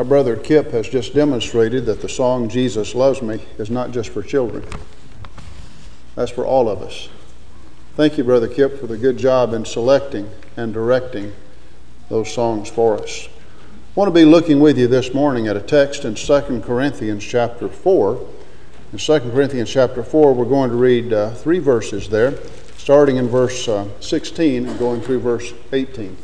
Our brother Kip has just demonstrated that the song Jesus Loves Me is not just for children. That's for all of us. Thank you, Brother Kip, for the good job in selecting and directing those songs for us. I want to be looking with you this morning at a text in 2 Corinthians chapter 4. In 2 Corinthians chapter 4, we're going to read 3 verses there, starting in verse 16 and going through verse 18.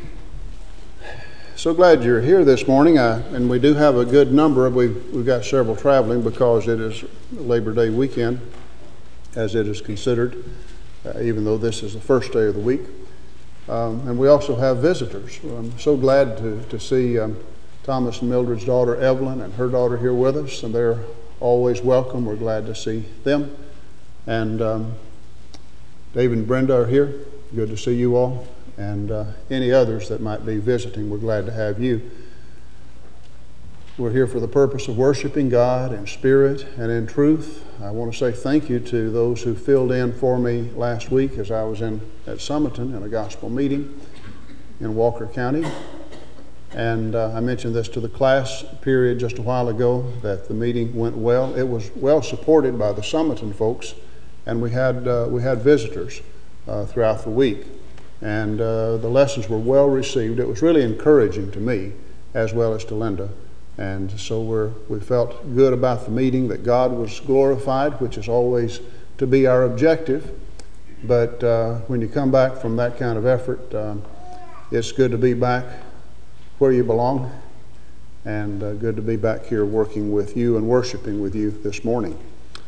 So glad you're here this morning, and we do have a good number. We've got several traveling because it is Labor Day weekend, as it is considered, even though this is the first day of the week. And we also have visitors. I'm so glad to see Thomas and Mildred's daughter Evelyn and her daughter here with us, and they're always welcome. We're glad to see them. And David and Brenda are here. Good to see you all. And any others that might be visiting, we're glad to have you. We're here for the purpose of worshiping God in spirit and in truth. I want to say thank you to those who filled in for me last week as I was at Summerton in a gospel meeting in Walker County. And I mentioned this to the class period just a while ago, that the meeting went well. It was well supported by the Summerton folks, and we had visitors throughout the week. And the lessons were well received. It was really encouraging to me as well as to Linda. And so we felt good about the meeting, that God was glorified, which is always to be our objective. But when you come back from that kind of effort, it's good to be back where you belong, and good to be back here working with you and worshiping with you this morning.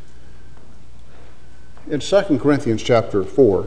In 2 Corinthians chapter 4,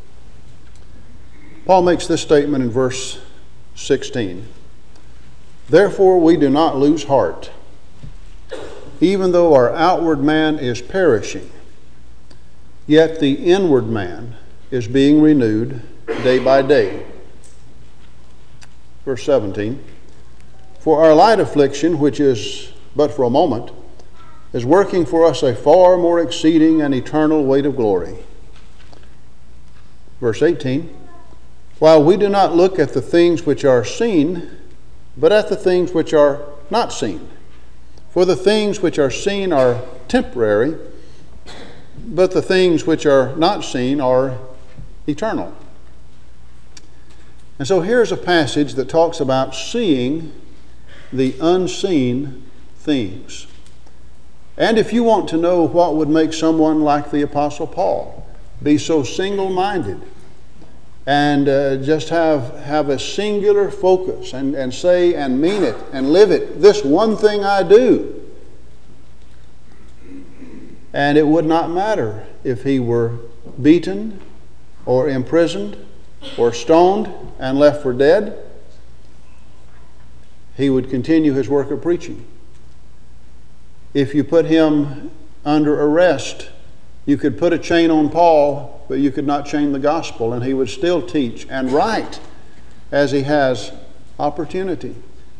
Paul makes this statement in verse 16. Therefore we do not lose heart, even though our outward man is perishing, yet the inward man is being renewed day by day. Verse 17. For our light affliction, which is but for a moment, is working for us a far more exceeding and eternal weight of glory. Verse 18. While we do not look at the things which are seen, but at the things which are not seen. For the things which are seen are temporary, but the things which are not seen are eternal. And so here's a passage that talks about seeing the unseen things. And if you want to know what would make someone like the Apostle Paul be so single-minded, and just have a singular focus and say and mean it and live it, this one thing I do. And it would not matter if he were beaten or imprisoned or stoned and left for dead. He would continue his work of preaching. If you put him under arrest, you could put a chain on Paul, but you could not chain the gospel, and he would still teach and write as he has opportunity.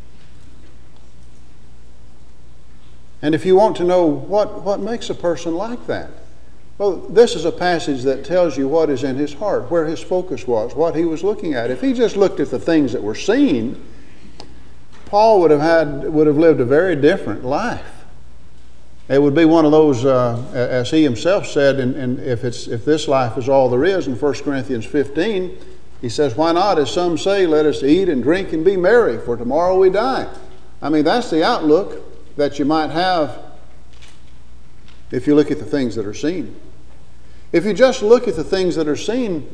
And if you want to know what makes a person like that, well, this is a passage that tells you what is in his heart, where his focus was, what he was looking at. If he just looked at the things that were seen, Paul would have lived a very different life. It would be one of those, as he himself said, and if this life is all there is, in 1 Corinthians 15, he says, why not, as some say, let us eat and drink and be merry, for tomorrow we die. I mean, that's the outlook that you might have if you look at the things that are seen. If you just look at the things that are seen,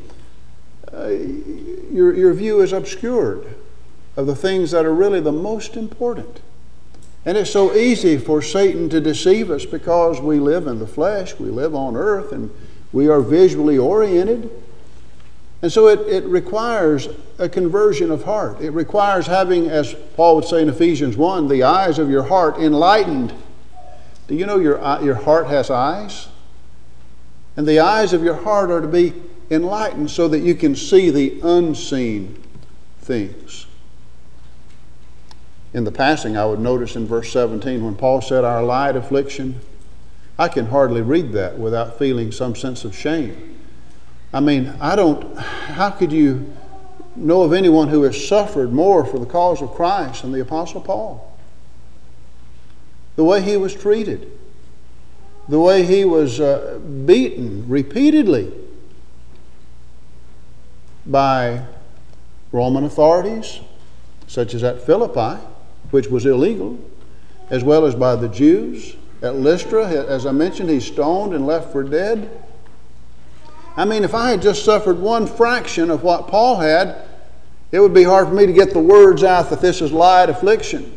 your view is obscured of the things that are really the most important. And it's so easy for Satan to deceive us because we live in the flesh, we live on earth, and we are visually oriented. And so it requires a conversion of heart. It requires having, as Paul would say in Ephesians 1, the eyes of your heart enlightened. Do you know your heart has eyes? And the eyes of your heart are to be enlightened so that you can see the unseen things. In the passing, I would notice in verse 17, when Paul said, our light affliction, I can hardly read that without feeling some sense of shame. I mean, how could you know of anyone who has suffered more for the cause of Christ than the Apostle Paul? the way he was treated, the way he was beaten repeatedly by Roman authorities, such as at Philippi, which was illegal, as well as by the Jews. At Lystra, as I mentioned, he's stoned and left for dead. I mean, if I had just suffered one fraction of what Paul had, it would be hard for me to get the words out that this is light affliction.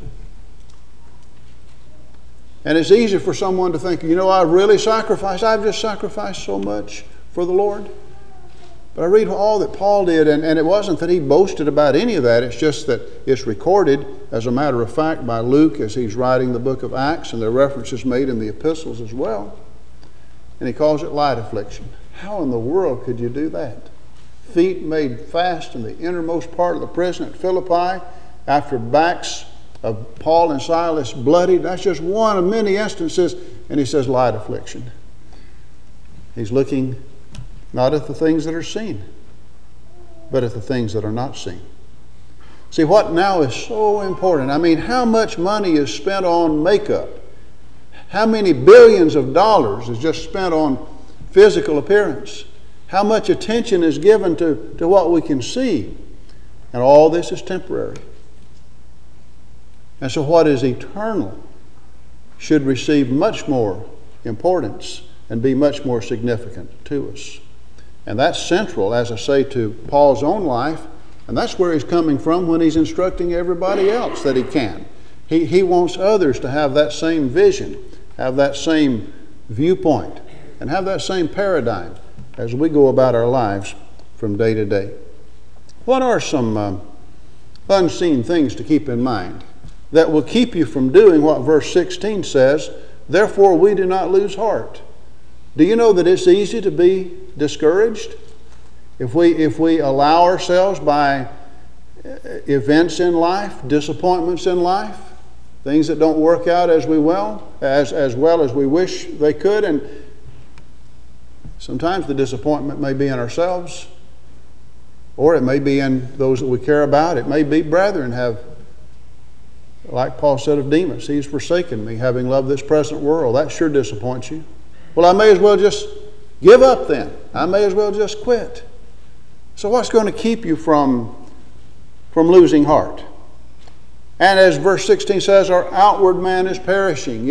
And it's easy for someone to think, I've really sacrificed. I've just sacrificed so much for the Lord. But I read all that Paul did, and it wasn't that he boasted about any of that. It's just that it's recorded, as a matter of fact, by Luke as he's writing the book of Acts, and there are references made in the epistles as well. And he calls it light affliction. How in the world could you do that? Feet made fast in the innermost part of the prison at Philippi after backs of Paul and Silas bloodied. That's just one of many instances. And he says light affliction. He's looking not at the things that are seen, but at the things that are not seen. See, what now is so important? I mean, how much money is spent on makeup? How many billions of dollars is just spent on physical appearance? How much attention is given to what we can see? And all this is temporary. And so what is eternal should receive much more importance and be much more significant to us. And that's central, as I say, to Paul's own life. And that's where he's coming from when he's instructing everybody else that he can. He wants others to have that same vision, have that same viewpoint, and have that same paradigm as we go about our lives from day to day. What are some unseen things to keep in mind that will keep you from doing what verse 16 says, therefore we do not lose heart? Do you know that it's easy to be discouraged if we allow ourselves by events in life, disappointments in life, things that don't work out as well as we wish they could? And sometimes the disappointment may be in ourselves, or it may be in those that we care about. It may be brethren have, like Paul said of Demas, he's forsaken me, having loved this present world. That sure disappoints you. Well, I may as well just give up then. I may as well just quit. So what's going to keep you from losing heart? And as verse 16 says, our outward man is perishing.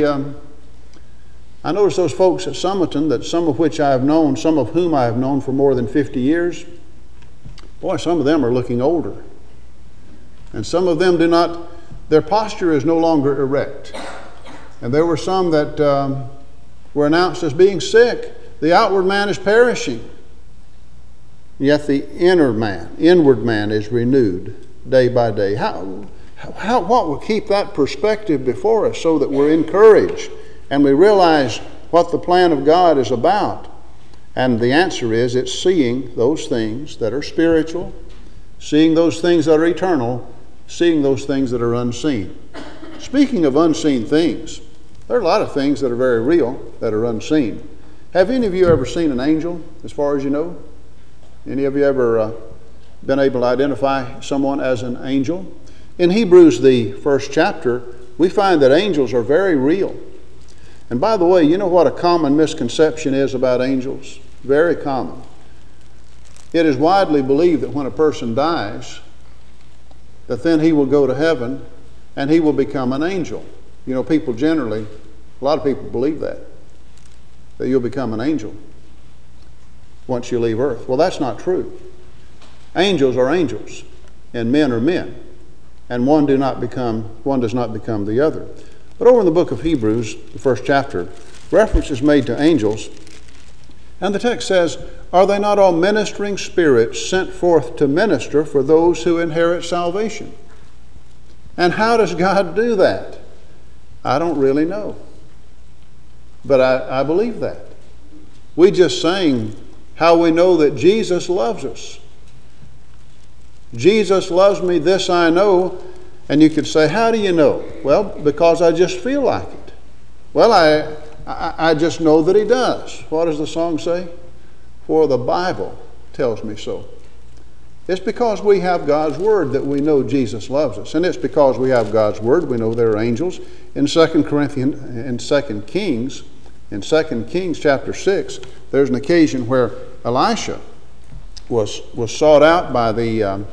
I notice those folks at Summerton, that some of which I have known, some of whom I have known for more than 50 years, boy, some of them are looking older. And some of them their posture is no longer erect. And there were some that were announced as being sick. The outward man is perishing. Yet the inward man is renewed day by day. What will keep that perspective before us so that we're encouraged and we realize what the plan of God is about? And the answer is, it's seeing those things that are spiritual, seeing those things that are eternal, seeing those things that are unseen. Speaking of unseen things, there are a lot of things that are very real that are unseen. Have any of you ever seen an angel, as far as you know? Any of you ever been able to identify someone as an angel? In Hebrews, the first chapter, we find that angels are very real. And by the way, you know what a common misconception is about angels? Very common. It is widely believed that when a person dies, that then he will go to heaven and he will become an angel. People generally, a lot of people believe that you'll become an angel once you leave earth. Well, that's not true. Angels are angels, and men are men, and one does not become the other. But over in the book of Hebrews, the first chapter, reference is made to angels, and the text says, "Are they not all ministering spirits sent forth to minister for those who inherit salvation?" And how does God do that? I don't really know. But I believe that. We just sang how we know that Jesus loves us. Jesus loves me, this I know. And you could say, how do you know? Well, because I just feel like it. Well, I just know that he does. What does the song say? For the Bible tells me so. It's because we have God's Word that we know Jesus loves us. And it's because we have God's Word we know there are angels. In 2 Kings chapter 6, there's an occasion where Elisha was sought out by the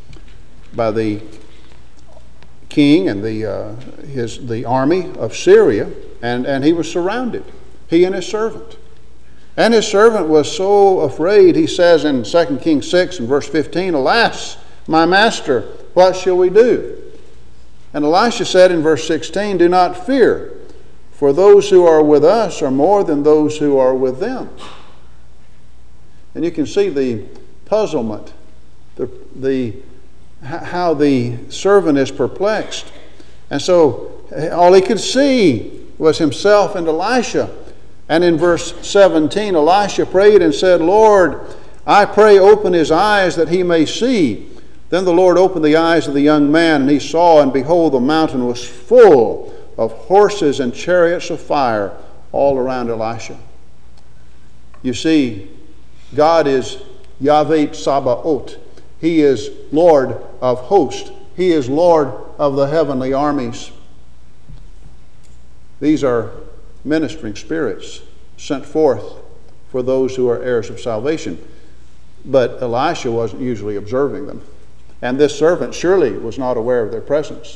king and the army of Syria, and he was surrounded, he and his servant. And his servant was so afraid, he says in 2 Kings 6 and verse 15, "Alas, my master, what shall we do?" And Elisha said in verse 16, "Do not fear, for those who are with us are more than those who are with them." And you can see the puzzlement, how the servant is perplexed. And so all he could see was himself and Elisha. And in verse 17, Elisha prayed and said, "Lord, I pray, open his eyes that he may see." Then the Lord opened the eyes of the young man, and he saw, and behold, the mountain was full of horses and chariots of fire all around Elisha. You see, God is Yahweh Sabaoth. He is Lord of hosts. He is Lord of the heavenly armies. These are ministering spirits sent forth for those who are heirs of salvation. But Elisha wasn't usually observing them. And this servant surely was not aware of their presence.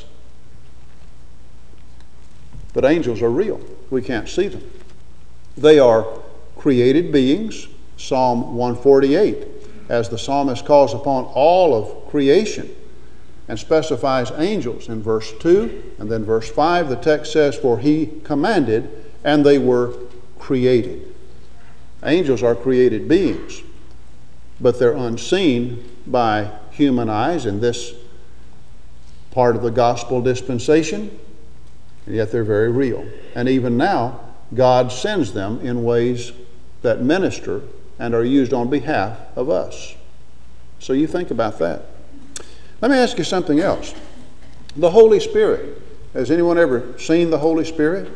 But angels are real. We can't see them. They are created beings, Psalm 148, as the psalmist calls upon all of creation and specifies angels in verse 2, and then verse 5, the text says, "For he commanded, and they were created." Angels are created beings, but they're unseen by human eyes in this part of the gospel dispensation, and yet they're very real. And even now, God sends them in ways that minister and are used on behalf of us. So you think about that. Let me ask you something else. The Holy Spirit. Has anyone ever seen the Holy Spirit?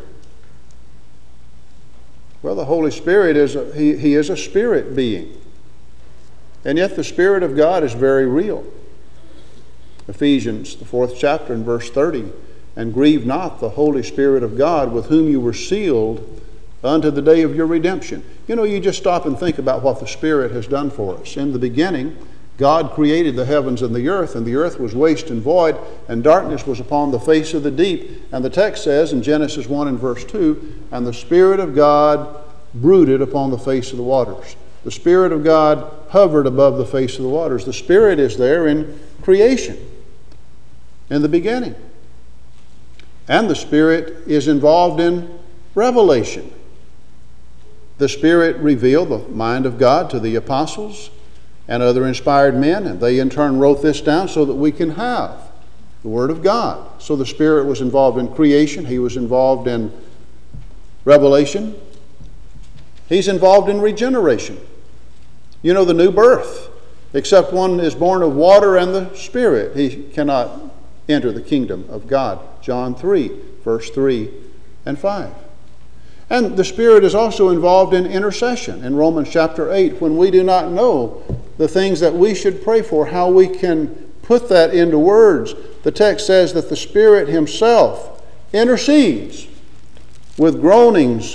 Well, the Holy Spirit he is a spirit being. And yet the Spirit of God is very real. Ephesians, the 4th chapter and verse 30, "And grieve not the Holy Spirit of God, with whom you were sealed unto the day of your redemption." You know, you just stop and think about what the Spirit has done for us. In the beginning, God created the heavens and the earth was waste and void, and darkness was upon the face of the deep. And the text says in Genesis 1 and verse 2, "And the Spirit of God brooded upon the face of the waters." The Spirit of God hovered above the face of the waters. The Spirit is there in creation, in the beginning. And the Spirit is involved in revelation. The Spirit revealed the mind of God to the apostles and other inspired men, and they in turn wrote this down so that we can have the Word of God. So the Spirit was involved in creation. He was involved in revelation. He's involved in regeneration. You know, the new birth. Except one is born of water and the Spirit, he cannot enter the kingdom of God. John 3, verse 3 and 5. And the Spirit is also involved in intercession. In Romans chapter 8, when we do not know the things that we should pray for, how we can put that into words, the text says that the Spirit himself intercedes with groanings.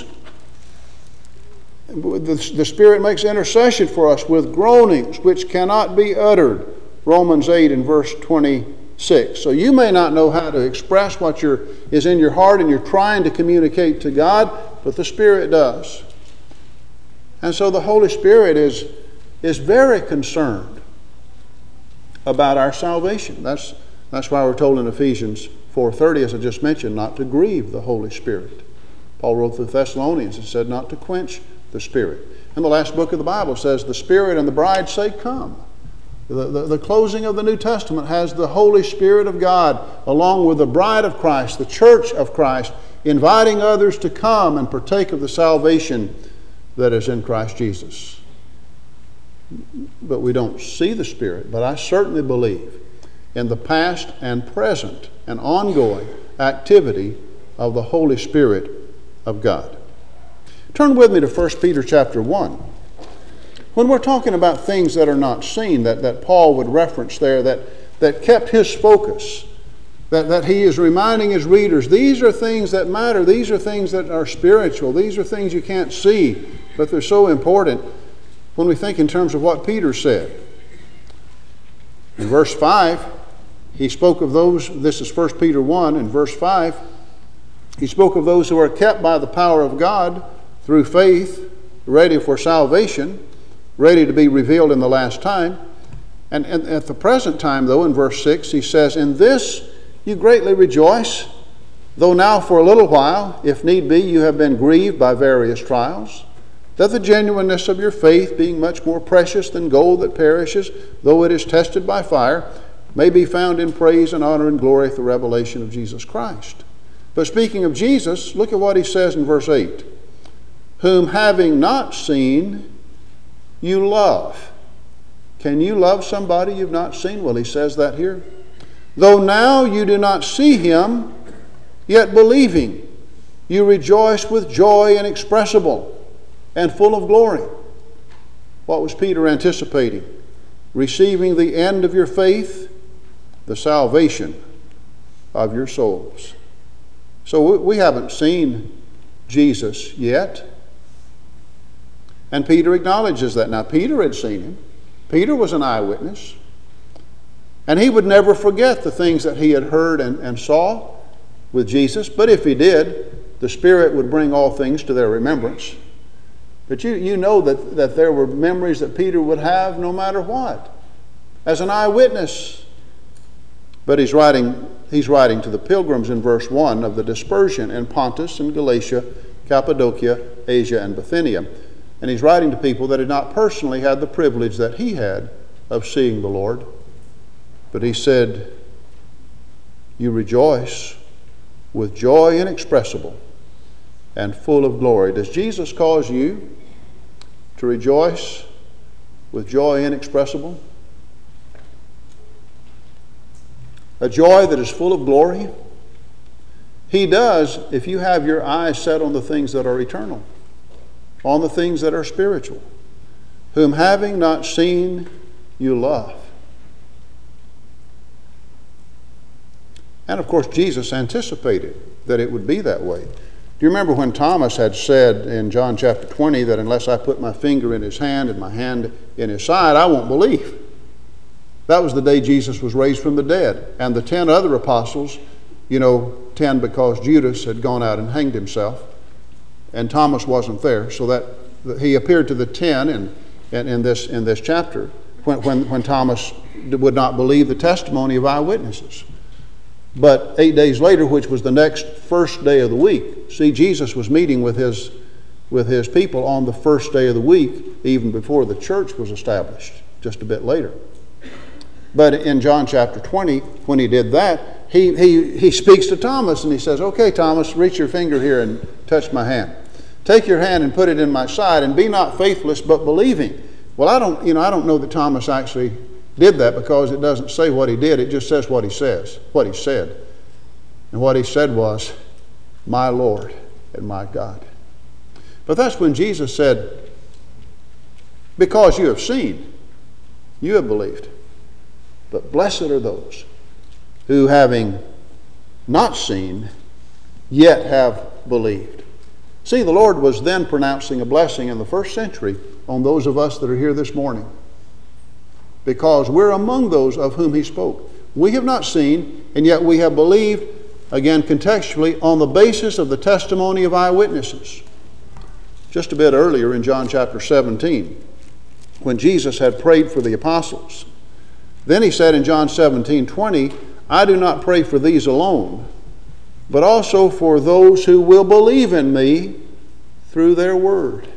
The Spirit makes intercession for us with groanings which cannot be uttered. Romans 8 and verse 26. So you may not know how to express what is in your heart and you're trying to communicate to God, but the Spirit does. And so the Holy Spirit is very concerned about our salvation. That's why we're told in Ephesians 4:30, as I just mentioned, not to grieve the Holy Spirit. Paul wrote to the Thessalonians and said not to quench the Spirit. And the last book of the Bible says the Spirit and the bride say, "Come." The closing of the New Testament has the Holy Spirit of God along with the bride of Christ, the church of Christ, inviting others to come and partake of the salvation that is in Christ Jesus. But we don't see the Spirit, but I certainly believe in the past and present and ongoing activity of the Holy Spirit of God. Turn with me to 1 Peter chapter 1. When we're talking about things that are not seen, that Paul would reference there, that kept his focus, that he is reminding his readers, these are things that matter, these are things that are spiritual, these are things you can't see, but they're so important when we think in terms of what Peter said. In verse 5, he spoke of those, this is 1 Peter 1, in verse 5, he spoke of those who are kept by the power of God through faith, ready for salvation, ready to be revealed in the last time. And at the present time, though, in verse 6, he says, in this you greatly rejoice, though now for a little while, if need be, you have been grieved by various trials, that the genuineness of your faith, being much more precious than gold that perishes, though it is tested by fire, may be found in praise and honor and glory at the revelation of Jesus Christ. But speaking of Jesus, look at what he says in verse 8. Whom having not seen, you love. Can you love somebody you've not seen? Well, he says that here. Though now you do not see him, yet believing, you rejoice with joy inexpressible and full of glory. What was Peter anticipating? Receiving the end of your faith, the salvation of your souls. So we haven't seen Jesus yet. And Peter acknowledges that. Now, Peter had seen him. Peter was an eyewitness. And he would never forget the things that he had heard and saw with Jesus. But if he did, the Spirit would bring all things to their remembrance. But you know that there were memories that Peter would have no matter what, as an eyewitness. But he's writing to the pilgrims in verse 1 of the dispersion in Pontus and Galatia, Cappadocia, Asia, and Bithynia. And he's writing to people that had not personally had the privilege that he had of seeing the Lord. But he said, you rejoice with joy inexpressible and full of glory. Does Jesus cause you to rejoice with joy inexpressible? A joy that is full of glory? He does if you have your eyes set on the things that are eternal, on the things that are spiritual, whom having not seen, you love. And of course, Jesus anticipated that it would be that way. Do you remember when Thomas had said in John chapter 20 that unless I put my finger in his hand and my hand in his side, I won't believe? That was the day Jesus was raised from the dead. And the 10 other apostles, 10 because Judas had gone out and hanged himself, and Thomas wasn't there. So that he appeared to the 10 in this chapter when Thomas would not believe the testimony of eyewitnesses. But 8 days later, which was the first day of the week, see, Jesus was meeting with his people on the first day of the week, even before the church was established, just a bit later. But in John chapter 20, when he did that, he speaks to Thomas and he says, okay, Thomas, reach your finger here and touch my hand. Take your hand and put it in my side, and be not faithless but believing. Well, I don't know that Thomas actually did that, because it doesn't say what he did. It just says what he said. And what he said was, my Lord and my God. But that's when Jesus said, because you have seen, you have believed. But blessed are those who, having not seen, yet have believed. See, the Lord was then pronouncing a blessing in the first century on those of us that are here this morning, because we're among those of whom he spoke. We have not seen, and yet we have believed, again contextually, on the basis of the testimony of eyewitnesses. Just a bit earlier in John chapter 17, when Jesus had prayed for the apostles, then he said in John 17:20, I do not pray for these alone, but also for those who will believe in me through their word.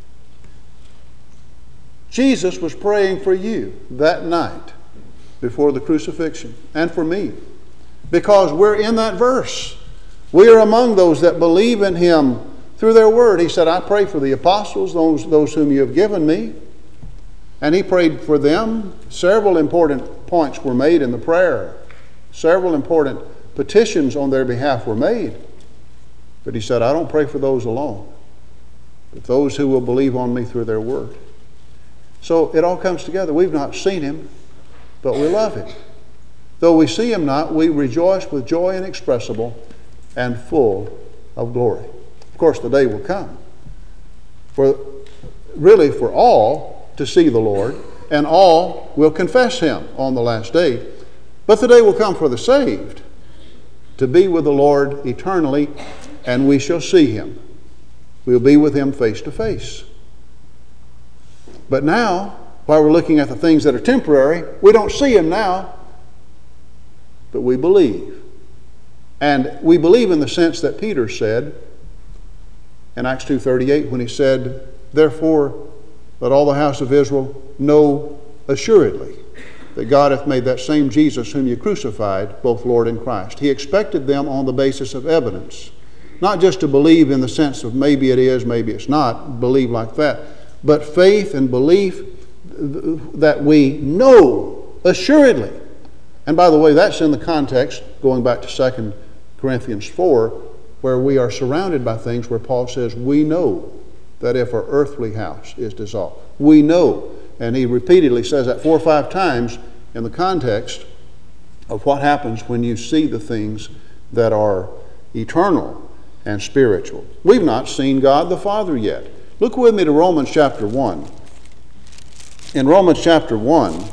Jesus was praying for you that night before the crucifixion, and for me, because we're in that verse. We are among those that believe in him through their word. He said, I pray for the apostles, those whom you have given me. And he prayed for them. Several important points were made in the prayer. Several important petitions on their behalf were made. But he said, I don't pray for those alone, but those who will believe on me through their word. So it all comes together. We've not seen him, but we love him. Though we see him not, we rejoice with joy inexpressible and full of glory. Of course, the day will come for all to see the Lord, and all will confess him on the last day. But the day will come for the saved to be with the Lord eternally, and we shall see him. We'll be with him face to face. But now, while we're looking at the things that are temporary, we don't see him now, but we believe. And we believe in the sense that Peter said in Acts 2:38 when he said, "Therefore let all the house of Israel know assuredly that God hath made that same Jesus whom you crucified, both Lord and Christ." He expected them on the basis of evidence. Not just to believe in the sense of maybe it is, maybe it's not, believe like that, but faith and belief that we know assuredly. And by the way, that's in the context, going back to 2 Corinthians 4, where we are surrounded by things where Paul says, we know that if our earthly house is dissolved. We know. And he repeatedly says that 4 or 5 times in the context of what happens when you see the things that are eternal and spiritual. We've not seen God the Father yet. Look with me to Romans chapter 1. In Romans chapter 1,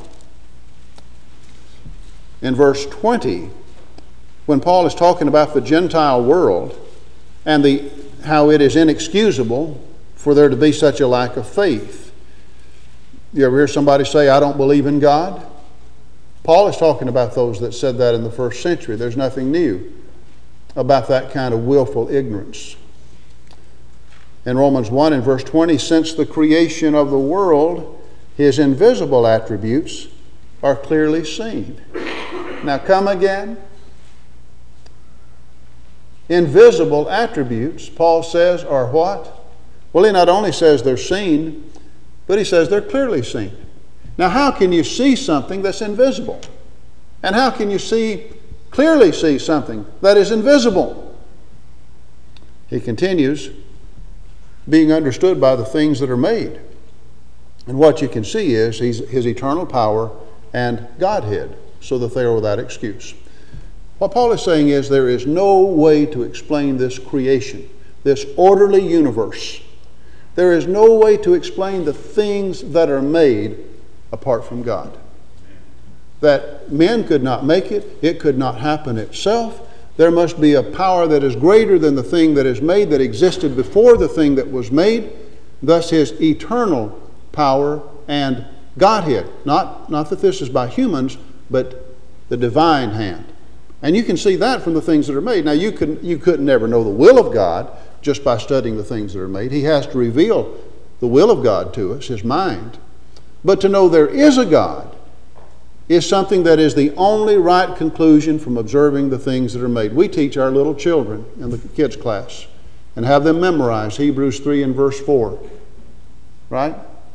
in verse 20, when Paul is talking about the Gentile world and how it is inexcusable for there to be such a lack of faith. You ever hear somebody say, I don't believe in God? Paul is talking about those that said that in the first century. There's nothing new about that kind of willful ignorance. In Romans 1 and verse 20, since the creation of the world, his invisible attributes are clearly seen. Now come again. Invisible attributes, Paul says, are what? Well, he not only says they're seen, but he says they're clearly seen. Now, how can you see something that's invisible? And how can you clearly see something that is invisible? He continues, being understood by the things that are made. And what you can see is his eternal power and Godhead, so that they are without excuse. What Paul is saying is there is no way to explain this creation, this orderly universe. There is no way to explain the things that are made apart from God. That men could not make it, it could not happen itself. There must be a power that is greater than the thing that is made, that existed before the thing that was made. Thus his eternal power and Godhead. Not that this is by humans, but the divine hand. And you can see that from the things that are made. Now you couldn't never know the will of God just by studying the things that are made. He has to reveal the will of God to us, his mind. But to know there is a God is something that is the only right conclusion from observing the things that are made. We teach our little children in the kids' class and have them memorize Hebrews 3 and verse 4. Right?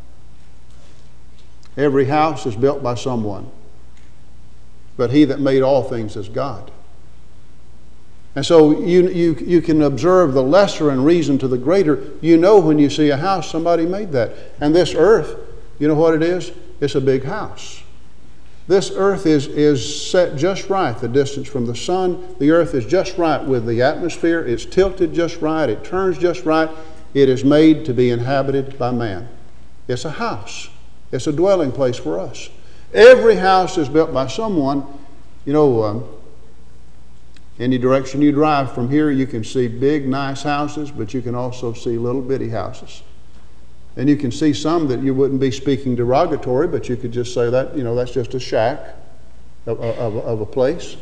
Every house is built by someone, but he that made all things is God. And so you can observe the lesser and reason to the greater. You know when you see a house, somebody made that. And this earth, you know what it is? It's a big house. This earth is set just right, the distance from the sun. The earth is just right with the atmosphere. It's tilted just right. It turns just right. It is made to be inhabited by man. It's a house. It's a dwelling place for us. Every house is built by someone. You know, any direction you drive from here, you can see big, nice houses, but you can also see little bitty houses. And you can see some that you wouldn't be speaking derogatory, but you could just say that, you know, that's just a shack of a place.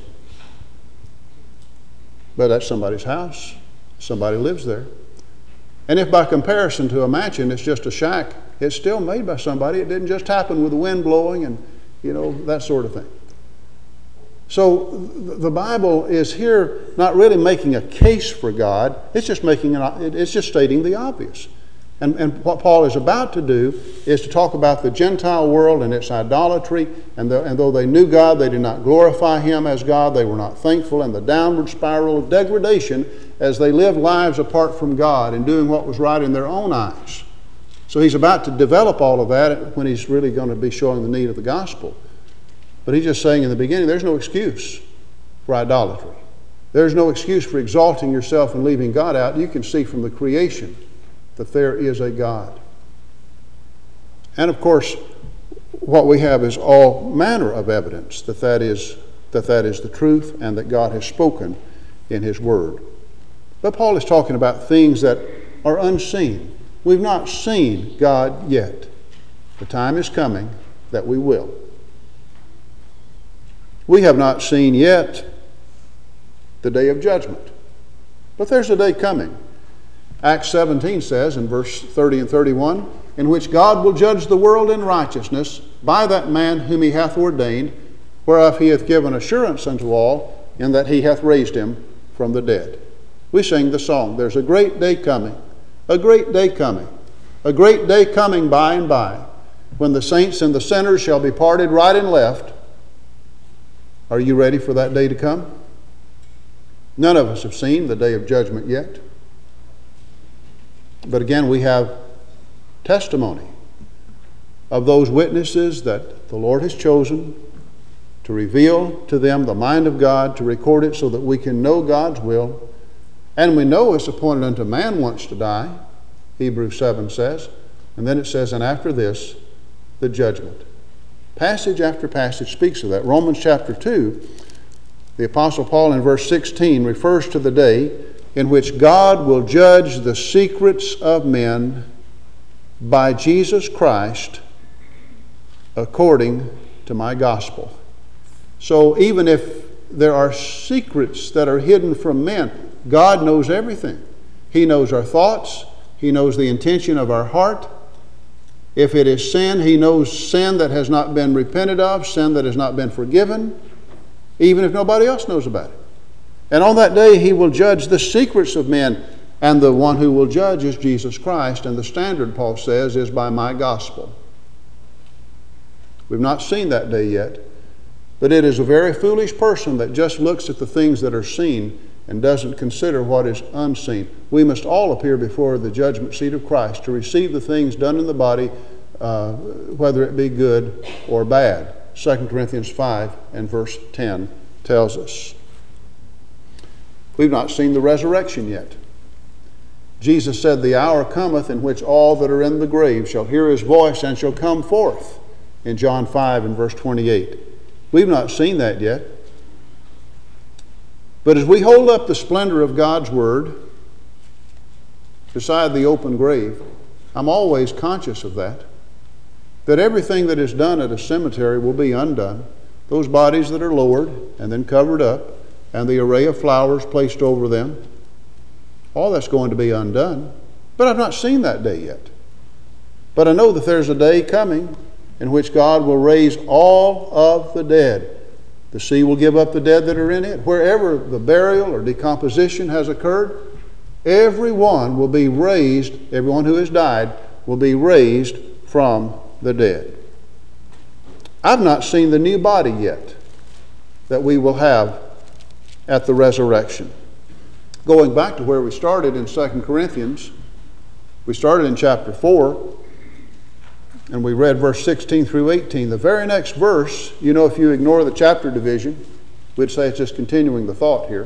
But that's somebody's house. Somebody lives there. And if by comparison to a mansion, it's just a shack, it's still made by somebody. It didn't just happen with the wind blowing and, you know, that sort of thing. So the Bible is here not really making a case for God. It's just stating the obvious. And what Paul is about to do is to talk about the Gentile world and its idolatry. And though they knew God, they did not glorify him as God. They were not thankful, and the downward spiral of degradation as they lived lives apart from God and doing what was right in their own eyes. So he's about to develop all of that when he's really going to be showing the need of the gospel. But he's just saying in the beginning, there's no excuse for idolatry. There's no excuse for exalting yourself and leaving God out. You can see from the creation that there is a God. And of course, what we have is all manner of evidence that is the truth and that God has spoken in His Word. But Paul is talking about things that are unseen. We've not seen God yet. The time is coming that we will. We have not seen yet the day of judgment. But there's a day coming. Acts 17 says in verse 30 and 31, in which God will judge the world in righteousness by that man whom He hath ordained, whereof He hath given assurance unto all, in that He hath raised Him from the dead. We sing the song, there's a great day coming, a great day coming, a great day coming by and by, when the saints and the sinners shall be parted right and left. Are you ready for that day to come? None of us have seen the day of judgment yet. But again, we have testimony of those witnesses that the Lord has chosen to reveal to them the mind of God, to record it so that we can know God's will. And we know it's appointed unto man once to die, Hebrews 7 says. And then it says, and after this, the judgment. Passage after passage speaks of that. Romans chapter 2, the Apostle Paul in verse 16 refers to the day in which God will judge the secrets of men by Jesus Christ according to my gospel. So even if there are secrets that are hidden from men, God knows everything. He knows our thoughts. He knows the intention of our heart. If it is sin, He knows sin that has not been repented of, sin that has not been forgiven, even if nobody else knows about it. And on that day He will judge the secrets of men, and the one who will judge is Jesus Christ, and the standard, Paul says, is by my gospel. We've not seen that day yet, but it is a very foolish person that just looks at the things that are seen and doesn't consider what is unseen. We must all appear before the judgment seat of Christ to receive the things done in the body, whether it be good or bad. 2 Corinthians 5 and verse 10 tells us. We've not seen the resurrection yet. Jesus said, the hour cometh in which all that are in the grave shall hear His voice and shall come forth, in John 5 and verse 28. We've not seen that yet. But as we hold up the splendor of God's Word beside the open grave, I'm always conscious of that everything that is done at a cemetery will be undone. Those bodies that are lowered and then covered up, and the array of flowers placed over them, all that's going to be undone. But I've not seen that day yet. But I know that there's a day coming in which God will raise all of the dead. The sea will give up the dead that are in it. Wherever the burial or decomposition has occurred, everyone will be raised, everyone who has died will be raised from the dead. I've not seen the new body yet that we will have at the resurrection. Going back to where we started in 2 Corinthians, we started in chapter 4, and we read verse 16 through 18. The very next verse, you know, if you ignore the chapter division, we'd say it's just continuing the thought here.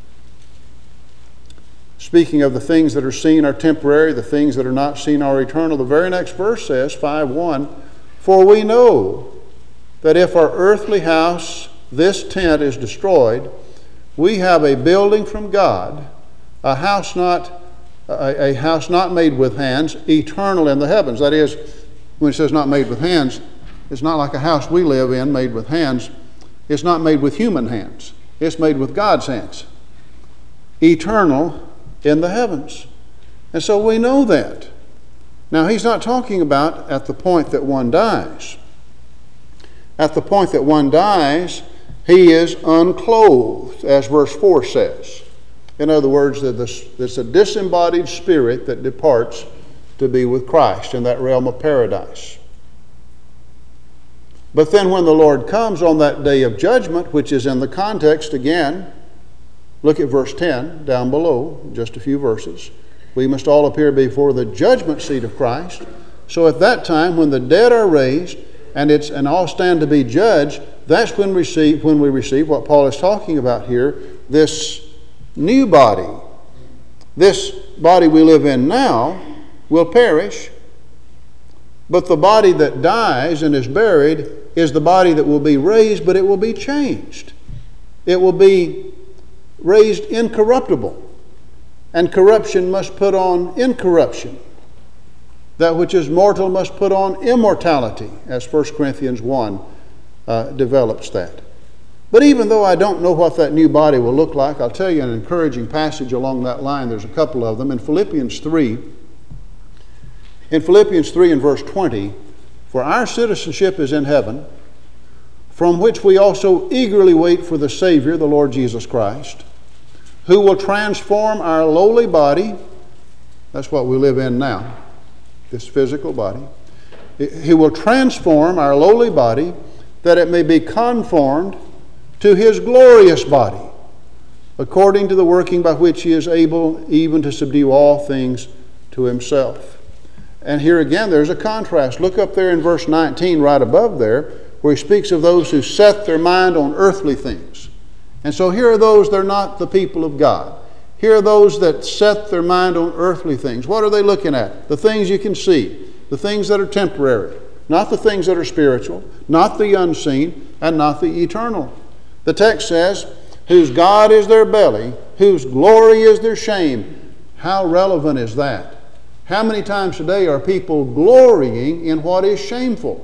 Speaking of the things that are seen are temporary, the things that are not seen are eternal. The very next verse says, 5:1, for we know that if our earthly house, this tent, is destroyed, we have a building from God, a house not made with hands, eternal in the heavens. That is, when it says not made with hands, it's not like a house we live in made with hands. It's not made with human hands. It's made with God's hands. Eternal in the heavens. And so we know that. Now, he's not talking about at the point that one dies. At the point that one dies, he is unclothed, as verse 4 says. In other words, there's a disembodied spirit that departs to be with Christ in that realm of paradise. But then when the Lord comes on that day of judgment, which is in the context again, look at verse 10 down below, just a few verses. We must all appear before the judgment seat of Christ, So at that time, when the dead are raised and all stand to be judged, that's when we receive what Paul is talking about here, this new body. This body we live in now will perish, but the body that dies and is buried is the body that will be raised, but it will be changed. It will be raised incorruptible, and corruption must put on incorruption. That which is mortal must put on immortality, as 1 Corinthians 1 develops that. But even though I don't know what that new body will look like, I'll tell you an encouraging passage along that line. There's a couple of them. In Philippians 3 and verse 20, "For our citizenship is in heaven, from which we also eagerly wait for the Savior, the Lord Jesus Christ, who will transform our lowly body," that's what we live in now, this physical body. "He will transform our lowly body, that it may be conformed to His glorious body, according to the working by which He is able even to subdue all things to Himself." And here again there's a contrast. Look up there in verse 19, right above there, where he speaks of those who set their mind on earthly things. And so here are those that are not the people of God. Here are those that set their mind on earthly things. What are they looking at? The things you can see, the things that are temporary, not the things that are spiritual, not the unseen, and not the eternal. The text says, "Whose God is their belly, whose glory is their shame." How relevant is that? How many times today are people glorying in what is shameful?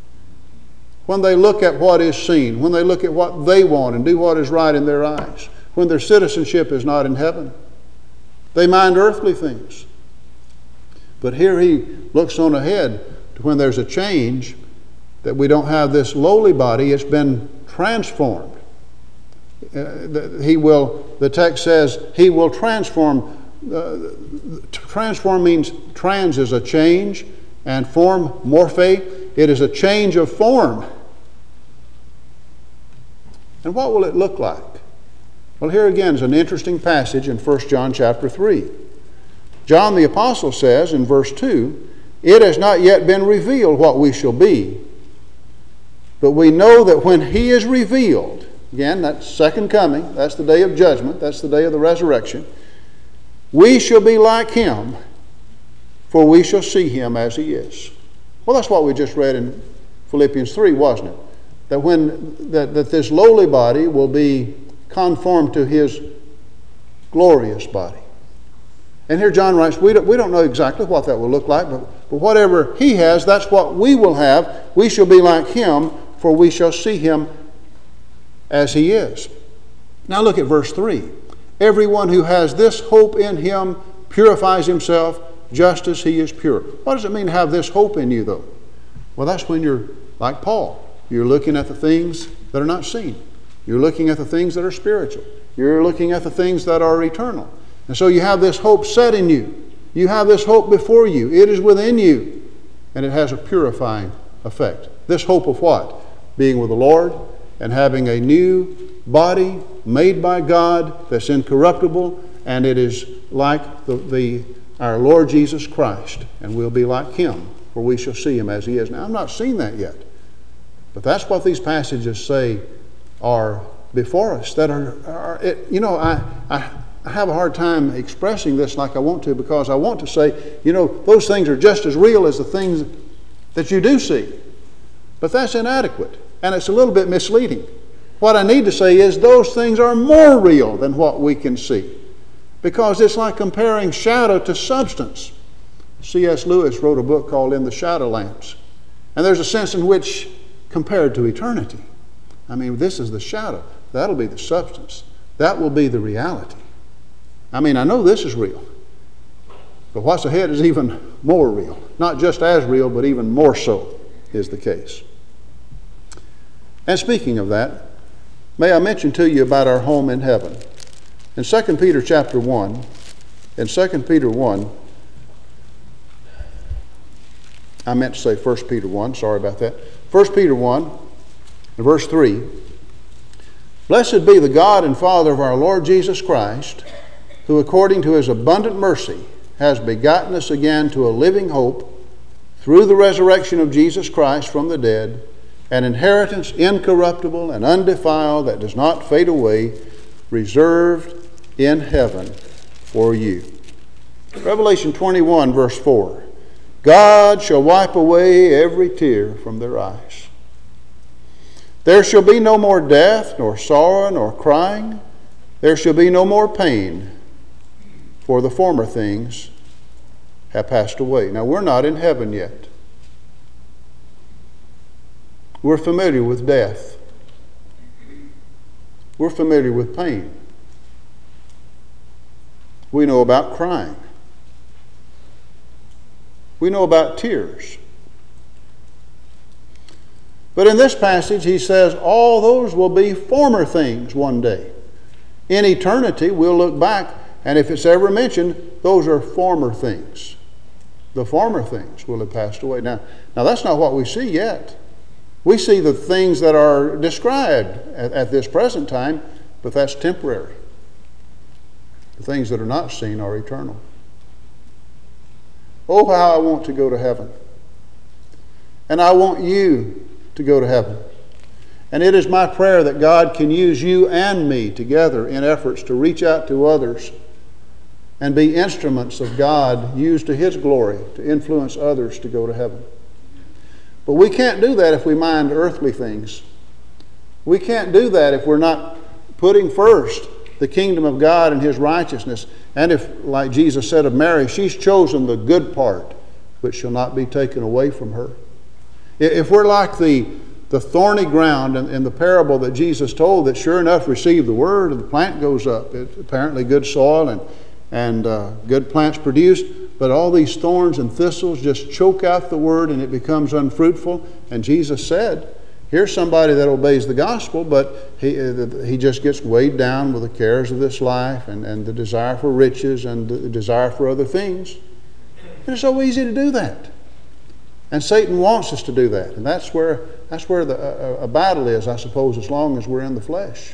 When they look at what is seen, when they look at what they want and do what is right in their eyes, when their citizenship is not in heaven. They mind earthly things. But here he looks on ahead to when there's a change, that we don't have this lowly body, it's been transformed. The text says, He will transform. Transform means trans is a change, and form, morphe, it is a change of form. And what will it look like? Well, here again is an interesting passage in 1 John chapter 3. John the Apostle says in verse 2, "It has not yet been revealed what we shall be, but we know that when He is revealed," again, that's second coming, that's the day of judgment, that's the day of the resurrection, "we shall be like Him, for we shall see Him as He is." Well, that's what we just read in Philippians 3, wasn't it? That this lowly body will be conformed to His glorious body. And here John writes, we don't know exactly what that will look like, but whatever He has, that's what we will have. We shall be like Him, for we shall see Him as He is. Now look at verse 3. "Everyone who has this hope in Him purifies himself just as He is pure." What does it mean to have this hope in you, though? Well, that's when you're like Paul. You're looking at the things that are not seen. You're looking at the things that are spiritual. You're looking at the things that are eternal. And so you have this hope set in you. You have this hope before you. It is within you. And it has a purifying effect. This hope of what? Being with the Lord and having a new body made by God that's incorruptible, and it is like our Lord Jesus Christ, and we'll be like Him, for we shall see Him as He is. Now, I've not seen that yet, but that's what these passages say are before us. That I have a hard time expressing this like I want to, because I want to say, those things are just as real as the things that you do see. But that's inadequate, and it's a little bit misleading. What I need to say is those things are more real than what we can see, because it's like comparing shadow to substance. C.S. Lewis wrote a book called In the Shadowlands, and there's a sense in which, compared to eternity, this is the shadow. That'll be the substance. That will be the reality. I know this is real, but what's ahead is even more real. Not just as real, but even more so is the case. And speaking of that, may I mention to you about our home in heaven. In 2 Peter chapter 1, in 2 Peter 1, I meant to say 1 Peter 1, sorry about that. 1 Peter 1, verse 3, "Blessed be the God and Father of our Lord Jesus Christ, who according to His abundant mercy has begotten us again to a living hope through the resurrection of Jesus Christ from the dead, an inheritance incorruptible and undefiled that does not fade away, reserved in heaven for you. Revelation 21, verse 4. God shall wipe away every tear from their eyes. There shall be no more death, nor sorrow, nor crying. There shall be no more pain, for the former things have passed away. Now, we're not in heaven yet. We're familiar with death. We're familiar with pain. We know about crying. We know about tears. But in this passage, he says all those will be former things one day. In eternity, we'll look back, and if it's ever mentioned, those are former things. The former things will have passed away. Now that's not what we see yet. We see the things that are described at this present time, but that's temporary. The things that are not seen are eternal. Oh, how I want to go to heaven. And I want you to go to heaven. And it is my prayer that God can use you and me together in efforts to reach out to others and be instruments of God used to His glory to influence others to go to heaven. But we can't do that if we mind earthly things. We can't do that if we're not putting first the kingdom of God and His righteousness. And if, like Jesus said of Mary, she's chosen the good part, which shall not be taken away from her. If we're like the thorny ground in the parable that Jesus told, that sure enough receive the word and the plant goes up, it's apparently good soil and good plants produced, but all these thorns and thistles just choke out the word and it becomes unfruitful. And Jesus said, here's somebody that obeys the gospel, but he just gets weighed down with the cares of this life and the desire for riches and the desire for other things. And it's so easy to do that. And Satan wants us to do that. And that's where a battle is, I suppose, as long as we're in the flesh.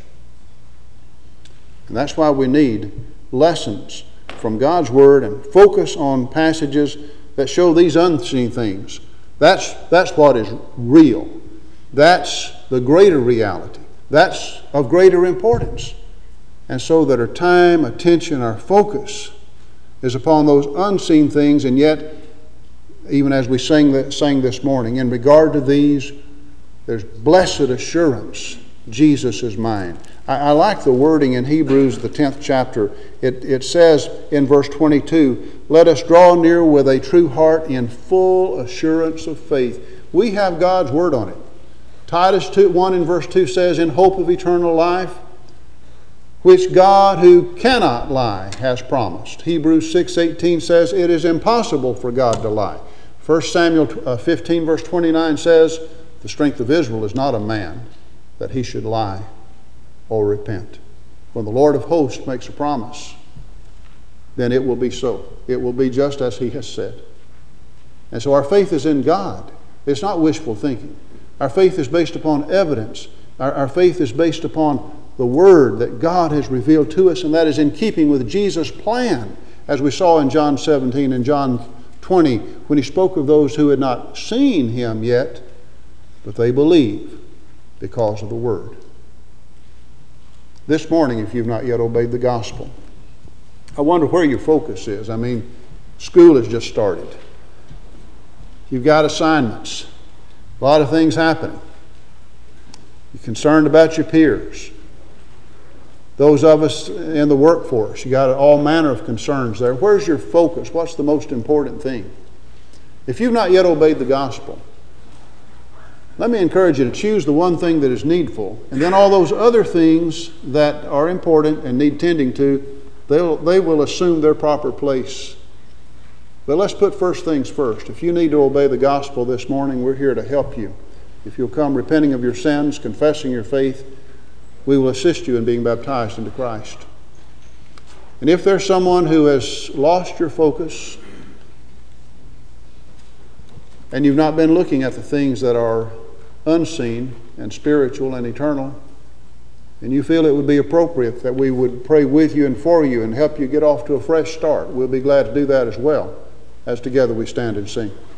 And that's why we need lessons from God's Word and focus on passages that show these unseen things. That's what is real. That's the greater reality. That's of greater importance. And so that our time, attention, our focus is upon those unseen things, and yet, even as we sang this morning, in regard to these, there's blessed assurance, Jesus is mine. I like the wording in Hebrews, the 10th chapter. It says in verse 22, let us draw near with a true heart in full assurance of faith. We have God's word on it. Titus 1 in verse 2 says, in hope of eternal life, which God who cannot lie has promised. Hebrews 6:18 says, it is impossible for God to lie. 1 Samuel 15 verse 29 says, the strength of Israel is not a man that he should lie or repent. When the Lord of hosts makes a promise, then it will be so. It will be just as He has said. And so our faith is in God. It's not wishful thinking. Our faith is based upon evidence. Our faith is based upon the Word that God has revealed to us, and that is in keeping with Jesus' plan, as we saw in John 17 and John 20, when He spoke of those who had not seen Him yet, but they believe because of the Word. This morning, if you've not yet obeyed the gospel, I wonder where your focus is. I mean, school has just started. You've got assignments. A lot of things happening. You're concerned about your peers. Those of us in the workforce, you got all manner of concerns there. Where's your focus? What's the most important thing? If you've not yet obeyed the gospel, let me encourage you to choose the one thing that is needful, and then all those other things that are important and need tending to, they will assume their proper place. But let's put first things first. If you need to obey the gospel this morning, we're here to help you. If you'll come repenting of your sins, confessing your faith, we will assist you in being baptized into Christ. And if there's someone who has lost your focus, and you've not been looking at the things that are unseen and spiritual and eternal, and you feel it would be appropriate that we would pray with you and for you and help you get off to a fresh start, we'll be glad to do that as well, as together we stand and sing.